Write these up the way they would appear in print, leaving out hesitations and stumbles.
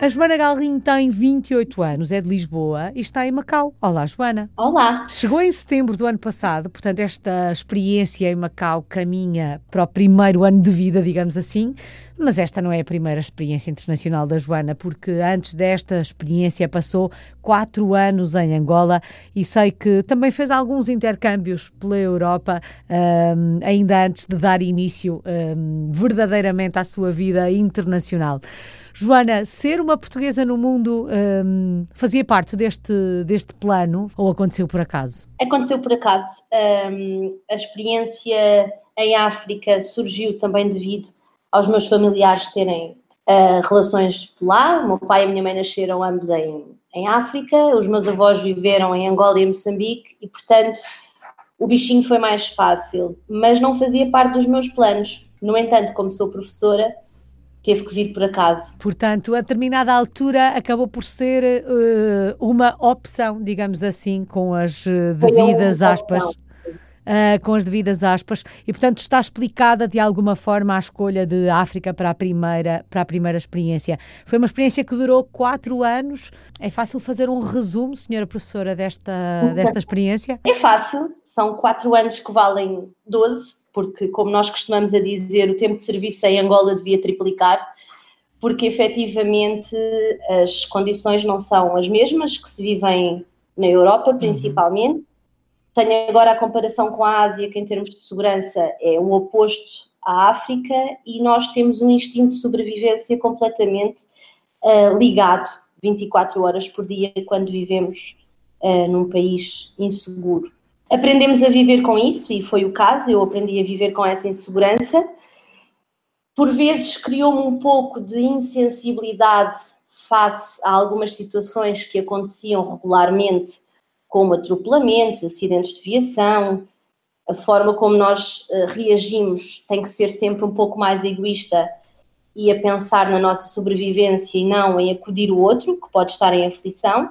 A Joana Galrinho tem 28 anos, é de Lisboa e está em Macau. Olá, Joana. Olá. Chegou em setembro do ano passado, portanto esta experiência em Macau caminha para o primeiro ano de vida, digamos assim, mas esta não é a primeira experiência internacional da Joana, porque antes desta experiência passou 4 anos em Angola e sei que também fez alguns intercâmbios pela Europa, ainda antes de dar início verdadeiramente à sua vida internacional. Joana, ser uma portuguesa no mundo fazia parte deste plano ou aconteceu por acaso? Aconteceu por acaso. A experiência em África surgiu também devido aos meus familiares terem relações de lá. O meu pai e a minha mãe nasceram ambos em África, os meus avós viveram em Angola e em Moçambique e, portanto, o bichinho foi mais fácil, mas não fazia parte dos meus planos. No entanto, como sou professora, teve que vir por acaso. Portanto, a determinada altura acabou por ser uma opção, digamos assim, com as devidas aspas. Com as devidas aspas, e portanto está explicada de alguma forma a escolha de África para a primeira experiência. Foi uma experiência que durou 4 anos. É fácil fazer um resumo, senhora professora, desta experiência? É fácil, são 4 anos que valem 12, porque, como nós costumamos a dizer, o tempo de serviço em Angola devia triplicar, porque efetivamente as condições não são as mesmas que se vivem na Europa, principalmente. Tenho agora a comparação com a Ásia, que em termos de segurança é o oposto à África, e nós temos um instinto de sobrevivência completamente ligado 24 horas por dia quando vivemos num país inseguro. Aprendemos a viver com isso, e foi o caso, eu aprendi a viver com essa insegurança. Por vezes criou-me um pouco de insensibilidade face a algumas situações que aconteciam regularmente, como atropelamentos, acidentes de viação. A forma como nós reagimos tem que ser sempre um pouco mais egoísta e a pensar na nossa sobrevivência e não em acudir o outro, que pode estar em aflição,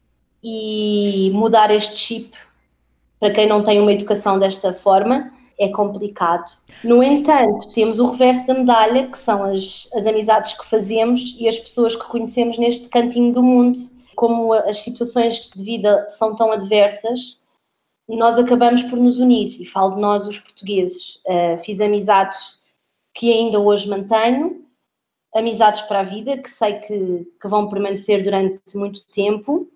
e mudar este chip para quem não tem uma educação desta forma é complicado. No entanto, temos o reverso da medalha, que são as amizades que fazemos e as pessoas que conhecemos neste cantinho do mundo. Como as situações de vida são tão adversas, nós acabamos por nos unir, e falo de nós, os portugueses. Fiz amizades que ainda hoje mantenho, amizades para a vida, que sei que vão permanecer durante muito tempo,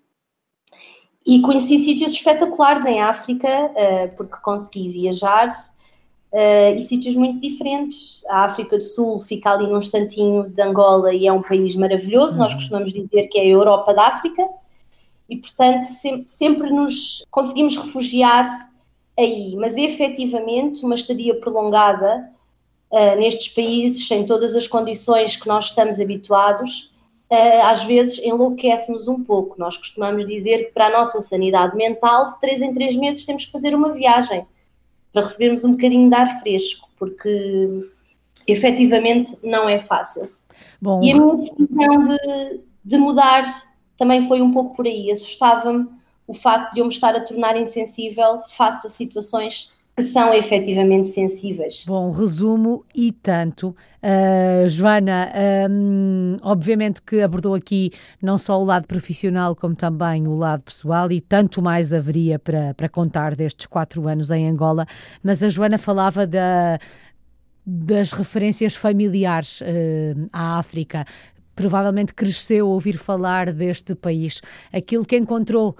e conheci sítios espetaculares em África, porque consegui viajar, e sítios muito diferentes. A África do Sul fica ali num instantinho de Angola e é um país maravilhoso. Nós costumamos dizer que é a Europa da África e, portanto, sempre nos conseguimos refugiar aí. Mas, efetivamente, uma estadia prolongada nestes países, sem todas as condições que nós estamos habituados, às vezes enlouquece-nos um pouco. Nós costumamos dizer que para a nossa sanidade mental, de 3 em 3 meses temos que fazer uma viagem para recebermos um bocadinho de ar fresco, porque efetivamente não é fácil. Bom, e a minha decisão de mudar também foi um pouco por aí. Assustava-me o facto de eu me estar a tornar insensível face a situações que são efetivamente sensíveis. Bom, resumo e tanto. Joana, obviamente que abordou aqui não só o lado profissional como também o lado pessoal, e tanto mais haveria para contar destes 4 anos em Angola, mas a Joana falava das referências familiares à África. Provavelmente cresceu a ouvir falar deste país. Aquilo que encontrou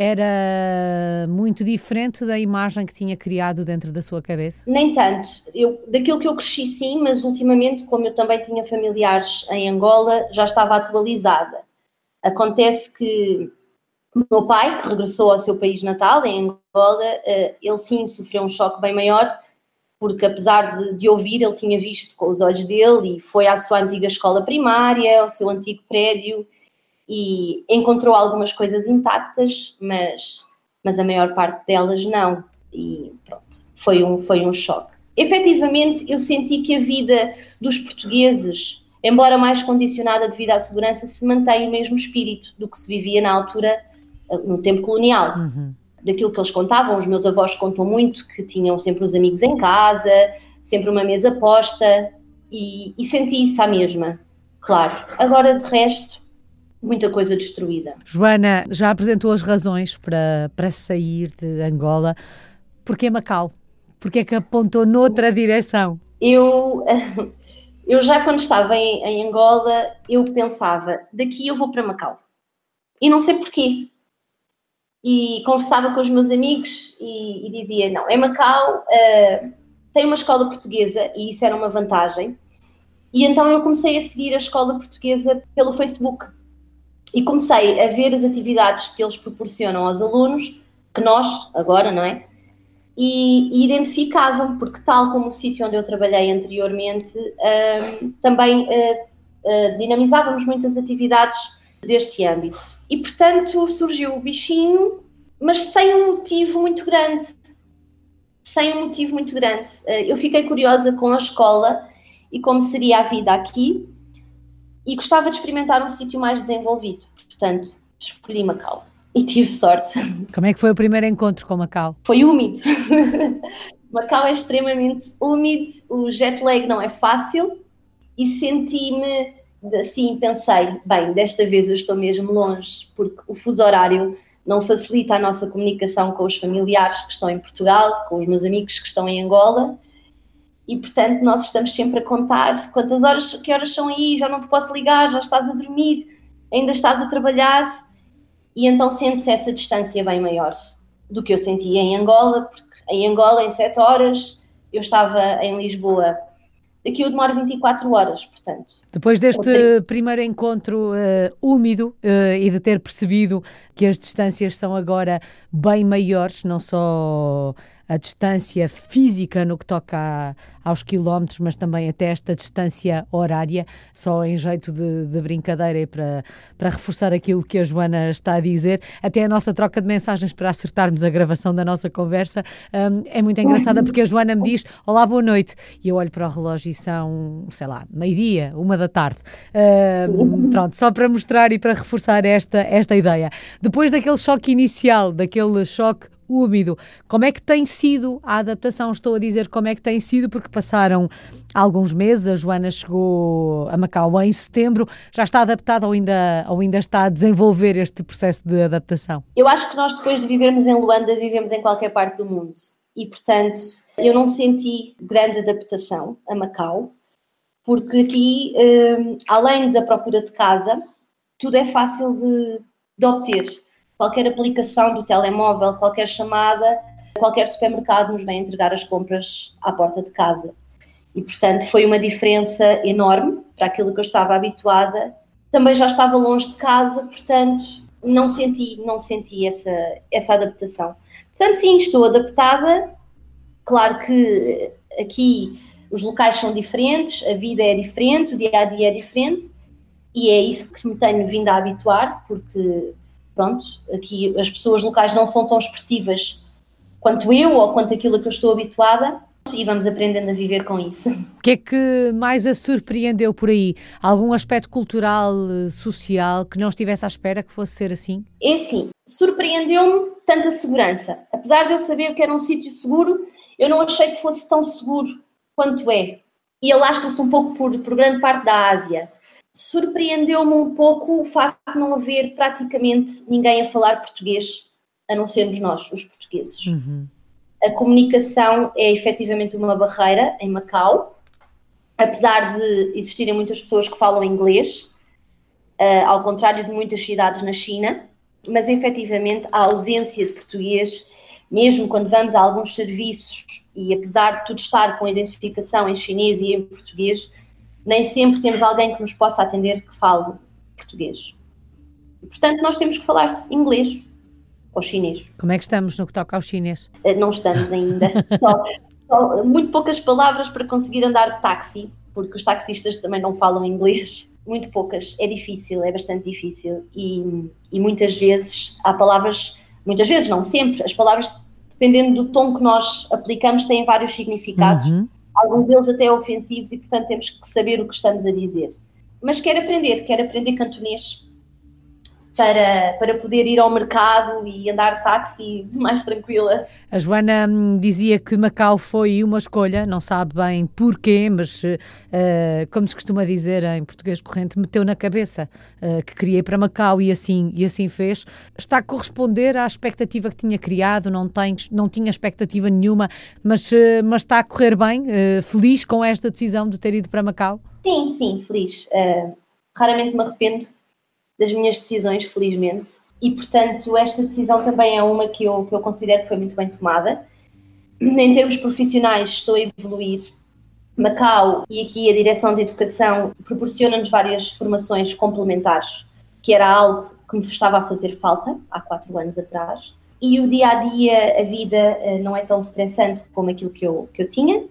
era muito diferente da imagem que tinha criado dentro da sua cabeça? Nem tanto. Daquilo que eu cresci, sim, mas ultimamente, como eu também tinha familiares em Angola, já estava atualizada. Acontece que o meu pai, que regressou ao seu país natal, em Angola, ele sim sofreu um choque bem maior, porque apesar de ouvir, ele tinha visto com os olhos dele e foi à sua antiga escola primária, ao seu antigo prédio, e encontrou algumas coisas intactas, mas a maior parte delas não. E pronto, foi um choque. Efetivamente, eu senti que a vida dos portugueses, embora mais condicionada devido à segurança, se mantém o mesmo espírito do que se vivia na altura, no tempo colonial. Daquilo que eles contavam, os meus avós contam muito que tinham sempre os amigos em casa, sempre uma mesa posta, e senti isso à mesma, claro. Agora, de resto, muita coisa destruída. Joana, já apresentou as razões para sair de Angola. Porquê Macau? Porquê é que apontou noutra direção? Eu já quando estava em Angola, eu pensava, daqui eu vou para Macau. E não sei porquê. E conversava com os meus amigos e dizia, não, em Macau tem uma escola portuguesa e isso era uma vantagem. E então eu comecei a seguir a escola portuguesa pelo Facebook. E comecei a ver as atividades que eles proporcionam aos alunos, que nós, agora, não é? E identificavam, porque tal como o sítio onde eu trabalhei anteriormente, também dinamizávamos muitas atividades deste âmbito. E, portanto, surgiu o bichinho, mas sem um motivo muito grande. Eu fiquei curiosa com a escola e como seria a vida aqui e gostava de experimentar um sítio mais desenvolvido. Portanto, escolhi Macau. E tive sorte. Como é que foi o primeiro encontro com Macau? Foi úmido. Macau é extremamente úmido, o jet lag não é fácil e senti-me assim, pensei, bem, desta vez eu estou mesmo longe, porque o fuso horário não facilita a nossa comunicação com os familiares que estão em Portugal, com os meus amigos que estão em Angola e, portanto, nós estamos sempre a contar quantas horas, que horas são aí, já não te posso ligar, já estás a dormir, ainda estás a trabalhar. E então sente-se essa distância bem maior do que eu sentia em Angola, porque em Angola, em 7 horas, eu estava em Lisboa. Daqui eu demoro 24 horas, portanto. Depois deste primeiro encontro úmido e de ter percebido que as distâncias são agora bem maiores, não só a distância física no que toca aos quilómetros, mas também até esta distância horária, só em jeito de brincadeira e para reforçar aquilo que a Joana está a dizer, até a nossa troca de mensagens para acertarmos a gravação da nossa conversa é muito engraçada porque a Joana me diz, olá, boa noite, e eu olho para o relógio e são, sei lá, meio-dia, 1h da tarde. Pronto, só para mostrar e para reforçar esta ideia. Depois daquele choque inicial, daquele choque úmido, como é que tem sido a adaptação? Estou a dizer como é que tem sido, porque passaram alguns meses, a Joana chegou a Macau em setembro, já está adaptada ou ainda está a desenvolver este processo de adaptação? Eu acho que nós, depois de vivermos em Luanda, vivemos em qualquer parte do mundo e, portanto, eu não senti grande adaptação a Macau, porque aqui, além da procura de casa, tudo é fácil de obter. Qualquer aplicação do telemóvel, qualquer chamada, qualquer supermercado nos vem entregar as compras à porta de casa. E, portanto, foi uma diferença enorme para aquilo que eu estava habituada. Também já estava longe de casa, portanto, não senti essa adaptação. Portanto, sim, estou adaptada. Claro que aqui os locais são diferentes, a vida é diferente, o dia-a-dia é diferente, e é isso que me tenho vindo a habituar, porque... Pronto, aqui as pessoas locais não são tão expressivas quanto eu ou quanto aquilo a que eu estou habituada e vamos aprendendo a viver com isso. O que é que mais a surpreendeu por aí? Algum aspecto cultural, social, que não estivesse à espera que fosse ser assim? É assim, surpreendeu-me tanta segurança. Apesar de eu saber que era um sítio seguro, eu não achei que fosse tão seguro quanto é. E alastra-se um pouco por grande parte da Ásia. Surpreendeu-me um pouco o facto de não haver praticamente ninguém a falar português, a não sermos nós, os portugueses. Uhum. A comunicação é efetivamente uma barreira em Macau, apesar de existirem muitas pessoas que falam inglês, ao contrário de muitas cidades na China, mas efetivamente a ausência de português, mesmo quando vamos a alguns serviços, e apesar de tudo estar com identificação em chinês e em português, nem sempre temos alguém que nos possa atender que fale português. E, portanto, nós temos que falar inglês ou chinês. Como é que estamos no que toca ao chinês? Não estamos ainda. Só muito poucas palavras para conseguir andar de táxi, porque os taxistas também não falam inglês. Muito poucas. É difícil, é bastante difícil. E muitas vezes há palavras, muitas vezes, não sempre, as palavras, dependendo do tom que nós aplicamos, têm vários significados. Uhum. Alguns deles até ofensivos e, portanto, temos que saber o que estamos a dizer. Mas quero aprender cantonês. para poder ir ao mercado e andar de táxi mais tranquila. A Joana dizia que Macau foi uma escolha, não sabe bem porquê, mas como se costuma dizer em português corrente, meteu na cabeça que queria ir para Macau e assim fez. Está a corresponder à expectativa que tinha criado, não tinha expectativa nenhuma, mas está a correr bem, feliz com esta decisão de ter ido para Macau? Sim, feliz. Raramente me arrependo das minhas decisões, felizmente. E, portanto, esta decisão também é uma que eu considero que foi muito bem tomada. Em termos profissionais, estou a evoluir. Macau e aqui a Direção de Educação proporciona-nos várias formações complementares, que era algo que me estava a fazer falta há 4 anos atrás. E o dia-a-dia, a vida, não é tão estressante como aquilo que eu tinha.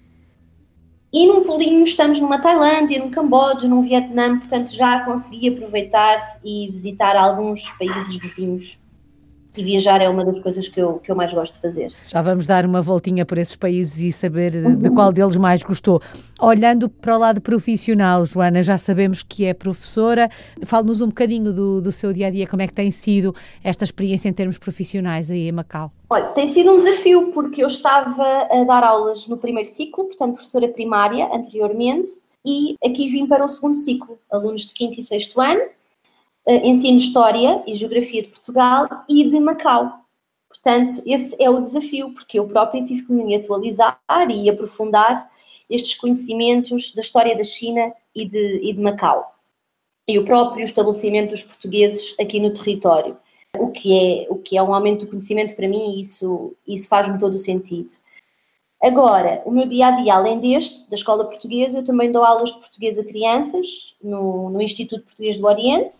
E num pulinho estamos numa Tailândia, num Camboja, num Vietnã, portanto já consegui aproveitar e visitar alguns países vizinhos. E viajar é uma das coisas que eu mais gosto de fazer. Já vamos dar uma voltinha por esses países e saber de qual deles mais gostou. Olhando para o lado profissional, Joana, já sabemos que é professora. Fale-nos um bocadinho do seu dia-a-dia, como é que tem sido esta experiência em termos profissionais aí em Macau? Olha, tem sido um desafio, porque eu estava a dar aulas no primeiro ciclo, portanto professora primária anteriormente, e aqui vim para o segundo ciclo, alunos de 5º e 6º ano, ensino História e Geografia de Portugal e de Macau. Portanto, esse é o desafio, porque eu própria tive que me atualizar e aprofundar estes conhecimentos da história da China e de Macau. E o próprio estabelecimento dos portugueses aqui no território. O que é um aumento do conhecimento para mim, e isso faz-me todo o sentido. Agora, o meu dia-a-dia, além da Escola Portuguesa, eu também dou aulas de português a crianças no Instituto Português do Oriente.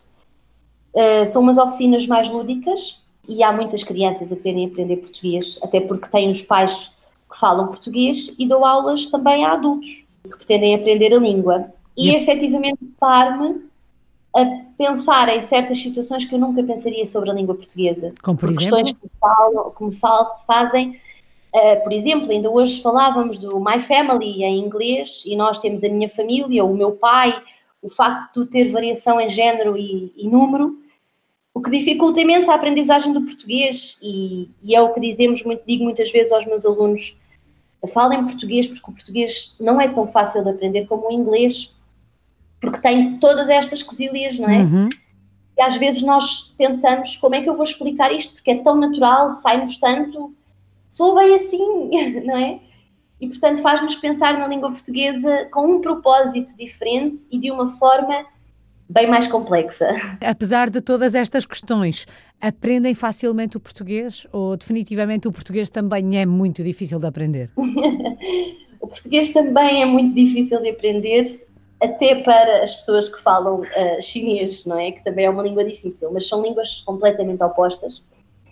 São umas oficinas mais lúdicas e há muitas crianças a quererem aprender português, até porque têm os pais que falam português, e dou aulas também a adultos que pretendem aprender a língua. E efetivamente dar-me a pensar em certas situações que eu nunca pensaria sobre a língua portuguesa. Como por exemplo? Questões que me fazem. Por exemplo, ainda hoje falávamos do My Family em inglês, e nós temos a minha família, o meu pai, o facto de ter variação em género e número, o que dificulta imenso a aprendizagem do português, e é o que digo muitas vezes aos meus alunos: falem português, porque o português não é tão fácil de aprender como o inglês, porque tem todas estas quesilhas, não é? Uhum. E às vezes nós pensamos, como é que eu vou explicar isto? Porque é tão natural, sai-nos tanto, sou bem assim, não é? E, portanto, faz-nos pensar na língua portuguesa com um propósito diferente e de uma forma bem mais complexa. Apesar de todas estas questões, aprendem facilmente o português ou definitivamente o português também é muito difícil de aprender? O português também é muito difícil de aprender, até para as pessoas que falam chinês, não é? Que também é uma língua difícil, mas são línguas completamente opostas.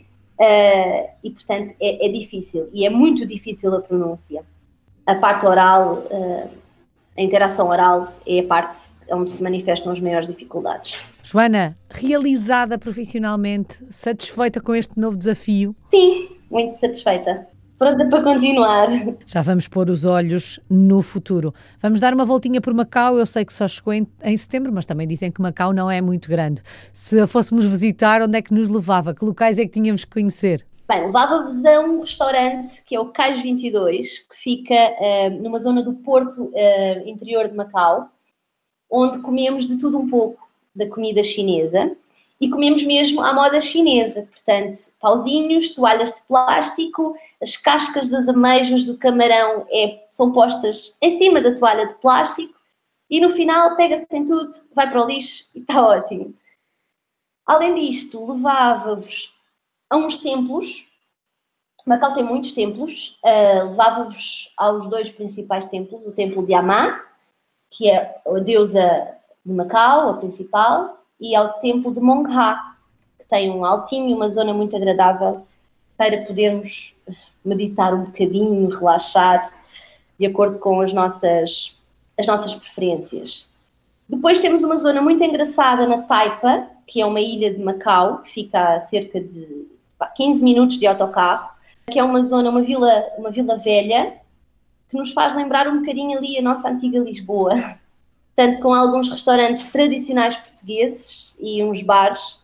E, portanto, é difícil. E é muito difícil a pronúncia. A parte oral, a interação oral é a parte onde se manifestam as maiores dificuldades. Joana, realizada profissionalmente, satisfeita com este novo desafio? Sim, muito satisfeita. Pronta para continuar. Já vamos pôr os olhos no futuro. Vamos dar uma voltinha por Macau. Eu sei que só chegou em setembro, mas também dizem que Macau não é muito grande. Se a fôssemos visitar, onde é que nos levava? Que locais é que tínhamos que conhecer? Bem, levava-vos a um restaurante que é o Cais 22, que fica numa zona do Porto interior de Macau, onde comemos de tudo um pouco da comida chinesa e comemos mesmo à moda chinesa. Portanto, pauzinhos, toalhas de plástico, as cascas das amêijoas do camarão são postas em cima da toalha de plástico e no final pega-se em tudo, vai para o lixo e está ótimo. Além disto, levava-vos a uns templos. Macau tem muitos templos. Levava-vos aos 2 principais templos, o templo de Amá, que é a deusa de Macau, a principal, e ao templo de Mongha, que tem um altinho, uma zona muito agradável para podermos meditar um bocadinho, relaxar, de acordo com as nossas preferências. Depois temos uma zona muito engraçada na Taipa, que é uma ilha de Macau, que fica a cerca de 15 minutos de autocarro, que é uma zona, uma vila velha, que nos faz lembrar um bocadinho ali a nossa antiga Lisboa. Portanto, com alguns restaurantes tradicionais portugueses e uns bares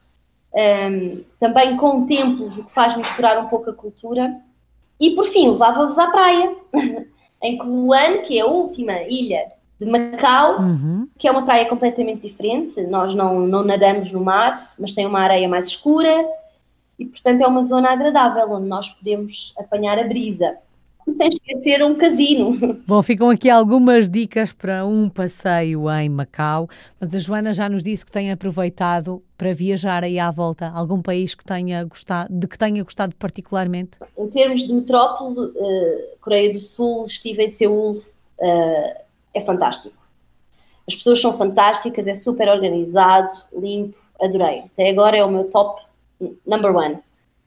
também com o tempo, o que faz misturar um pouco a cultura. E por fim, levava-vos à praia, em Coluane, que é a última ilha de Macau, que é uma praia completamente diferente. Nós não nadamos no mar, mas tem uma areia mais escura e, portanto, é uma zona agradável, onde nós podemos apanhar a brisa. Sem esquecer um casino. Bom, ficam aqui algumas dicas para um passeio em Macau, mas a Joana já nos disse que tem aproveitado para viajar aí à volta. Algum país que tenha gostado particularmente? Em termos de metrópole, Coreia do Sul, estive em Seul, é fantástico. As pessoas são fantásticas, é super organizado, limpo, adorei. Até agora é o meu top number one.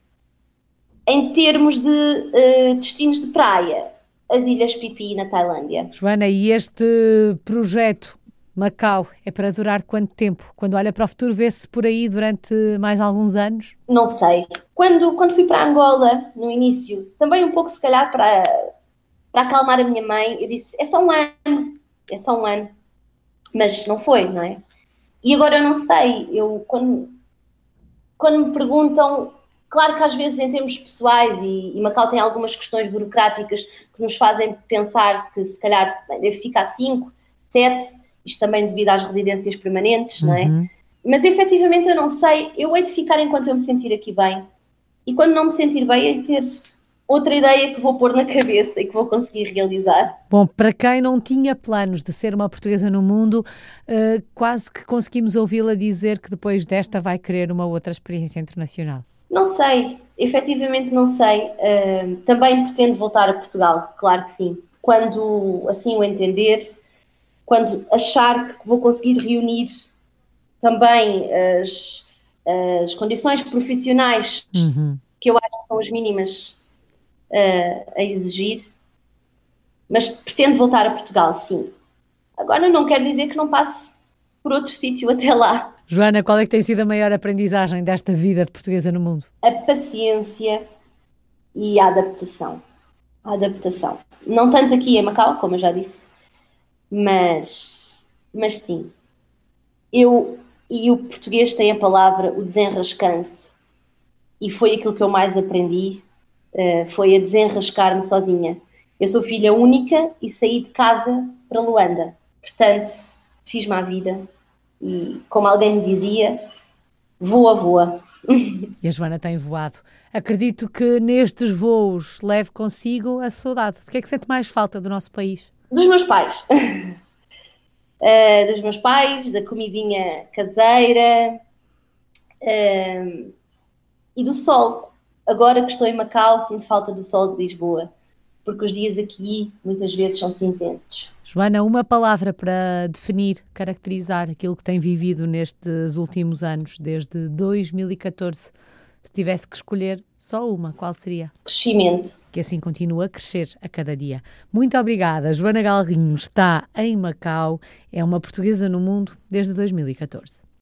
Em termos de destinos de praia, as Ilhas Phi na Tailândia. Joana, e este projeto Macau é para durar quanto tempo? Quando olha para o futuro, vê-se por aí durante mais alguns anos? Não sei. Quando fui para Angola, no início, também um pouco se calhar para acalmar a minha mãe, eu disse, é só um ano. Mas não foi, não é? E agora eu não sei. Quando me perguntam, claro que às vezes em termos pessoais, e Macau tem algumas questões burocráticas que nos fazem pensar que se calhar deve ficar 5, 7, isto também devido às residências permanentes, não é? Mas efetivamente eu não sei, eu hei de ficar enquanto eu me sentir aqui bem, e quando não me sentir bem, hei de ter outra ideia que vou pôr na cabeça e que vou conseguir realizar. Bom, para quem não tinha planos de ser uma portuguesa no mundo, quase que conseguimos ouvi-la dizer que depois desta vai querer uma outra experiência internacional. Não sei, efetivamente não sei. Também pretendo voltar a Portugal, claro que sim. Quando assim o entender, quando achar que vou conseguir reunir também as condições profissionais que eu acho que são as mínimas a exigir, mas pretendo voltar a Portugal, sim. Agora não quer dizer que não passe por outro sítio até lá. Joana, qual é que tem sido a maior aprendizagem desta vida de portuguesa no mundo? A paciência e a adaptação. A adaptação. Não tanto aqui em Macau, como eu já disse, mas sim. E o português tem a palavra o desenrascanço, e foi aquilo que eu mais aprendi, foi a desenrascar-me sozinha. Eu sou filha única e saí de casa para Luanda. Portanto, fiz-me à vida e, como alguém me dizia, voa. E a Joana tem voado. Acredito que nestes voos leve consigo a saudade. De que é que sente mais falta do nosso país? Dos meus pais. Dos meus pais, da comidinha caseira e do sol. Agora que estou em Macau, sinto falta do sol de Lisboa, porque os dias aqui muitas vezes são cinzentos. Joana, uma palavra para definir, caracterizar aquilo que tem vivido nestes últimos anos, desde 2014. Se tivesse que escolher só uma, qual seria? Crescimento. Que assim continua a crescer a cada dia. Muito obrigada. Joana Galrinho está em Macau, é uma portuguesa no mundo desde 2014.